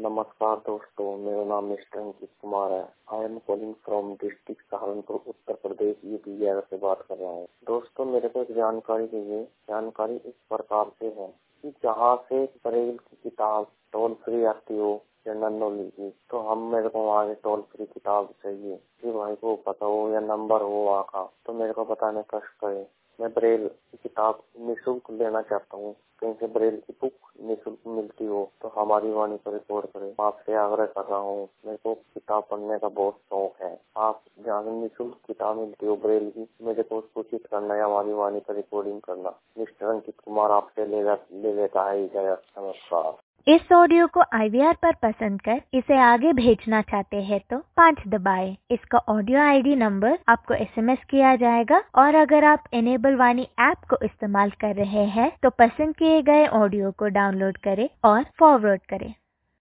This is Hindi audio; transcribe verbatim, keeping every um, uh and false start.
नमस्कार दोस्तों, मेरा नाम मिस्टर अंकित कुमार है। I am calling from district Saharanpur, Uttar Pradesh, UP Bihar से बात कर रहा हूँ। दोस्तों, मेरे को एक जानकारी चाहिए। जानकारी इस प्रकार से है कि जहाँ से ब्रेल की किताब टोल फ्री आती हो जनरल की, तो हम मेरे को वहाँ से टोल फ्री किताब चाहिए। कि भाई को पता हो या नंबर हो वहाँ का, तो मेरे को बताने कष्ट करे। मैं ब्रेल की किताब निःशुल्क लेना चाहता हूँ। कहीं से ब्रेल की बुक निःशुल्क मिलती हो तो हमारी वाणी पर रिकॉर्ड करें। आपसे आग्रह कर रहा हूँ, मेरे को किताब पढ़ने का बहुत शौक है। आप जहाँ से निःशुल्क किताब मिलती हो ब्रेल की, मेरे को सूचित करना है, हमारी वाणी पर रिकॉर्डिंग करना। मिस्टर अंकित कुमार आपसे ले ले लेता है इजाजत। नमस्कार। इस ऑडियो को आई वी आर पर पसंद कर इसे आगे भेजना चाहते हैं तो पाँच दबाएं। इसका ऑडियो आई डी नंबर आपको एस एम एस किया जाएगा और अगर आप इनेबल वाणी ऐप को इस्तेमाल कर रहे हैं तो पसंद किए गए ऑडियो को डाउनलोड करें और फॉरवर्ड करें।